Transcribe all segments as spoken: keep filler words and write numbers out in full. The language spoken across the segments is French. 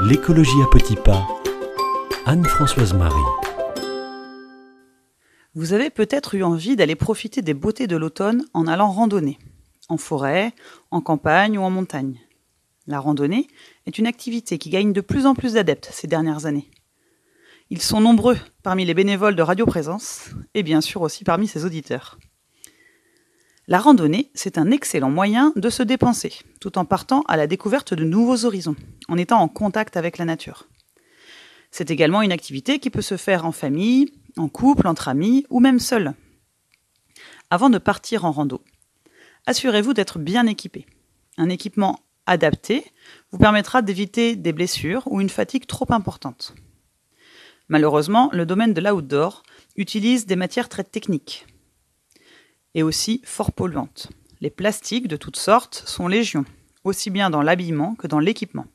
L'écologie à petits pas. Anne-Françoise Marie. Vous avez peut-être eu envie d'aller profiter des beautés de l'automne en allant randonner, en forêt, en campagne ou en montagne. La randonnée est une activité qui gagne de plus en plus d'adeptes ces dernières années. Ils sont nombreux parmi les bénévoles de Radio Présence et bien sûr aussi parmi ses auditeurs. La randonnée, c'est un excellent moyen de se dépenser, tout en partant à la découverte de nouveaux horizons, en étant en contact avec la nature. C'est également une activité qui peut se faire en famille, en couple, entre amis ou même seul. Avant de partir en rando, assurez-vous d'être bien équipé. Un équipement adapté vous permettra d'éviter des blessures ou une fatigue trop importante. Malheureusement, le domaine de l'outdoor utilise des matières très techniques et aussi fort polluantes. Les plastiques de toutes sortes sont légion, aussi bien dans l'habillement que dans l'équipement.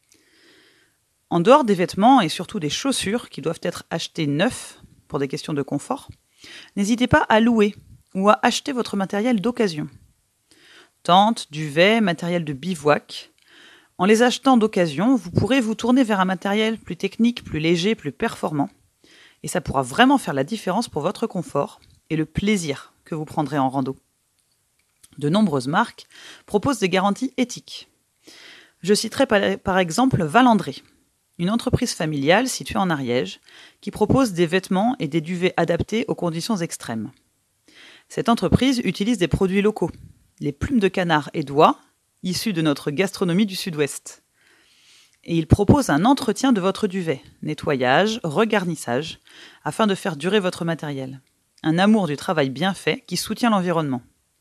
En dehors des vêtements et surtout des chaussures qui doivent être achetées neufs pour des questions de confort, n'hésitez pas à louer ou à acheter votre matériel d'occasion. Tentes, duvets, matériel de bivouac. En les achetant d'occasion, vous pourrez vous tourner vers un matériel plus technique, plus léger, plus performant. Et ça pourra vraiment faire la différence pour votre confort et le plaisir que vous prendrez en rando. De nombreuses marques proposent des garanties éthiques. Je citerai par, par exemple Valandré, une entreprise familiale située en Ariège qui propose des vêtements et des duvets adaptés aux conditions extrêmes. Cette entreprise utilise des produits locaux, les plumes de canard et d'oie, issues de notre gastronomie du Sud-Ouest. Et il propose un entretien de votre duvet, nettoyage, regarnissage, afin de faire durer votre matériel. Un amour du travail bien fait qui soutient l'environnement.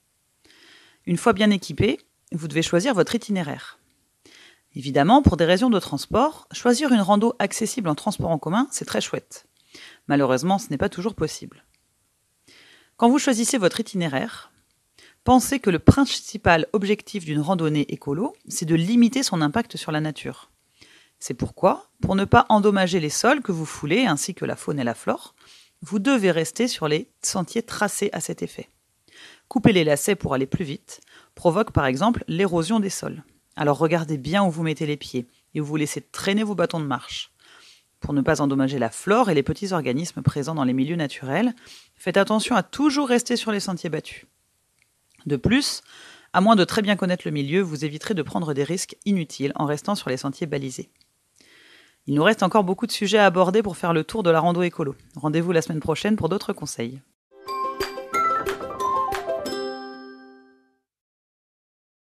Une fois bien équipé, vous devez choisir votre itinéraire. Évidemment, pour des raisons de transport, choisir une rando accessible en transport en commun, c'est très chouette. Malheureusement, ce n'est pas toujours possible. Quand vous choisissez votre itinéraire, pensez que le principal objectif d'une randonnée écolo, c'est de limiter son impact sur la nature. C'est pourquoi, pour ne pas endommager les sols que vous foulez, ainsi que la faune et la flore, vous devez rester sur les sentiers tracés à cet effet. Couper les lacets pour aller plus vite provoque par exemple l'érosion des sols. Alors regardez bien où vous mettez les pieds et où vous laissez traîner vos bâtons de marche. Pour ne pas endommager la flore et les petits organismes présents dans les milieux naturels, faites attention à toujours rester sur les sentiers battus. De plus, à moins de très bien connaître le milieu, vous éviterez de prendre des risques inutiles en restant sur les sentiers balisés. Il nous reste encore beaucoup de sujets à aborder pour faire le tour de la rando écolo. Rendez-vous la semaine prochaine pour d'autres conseils.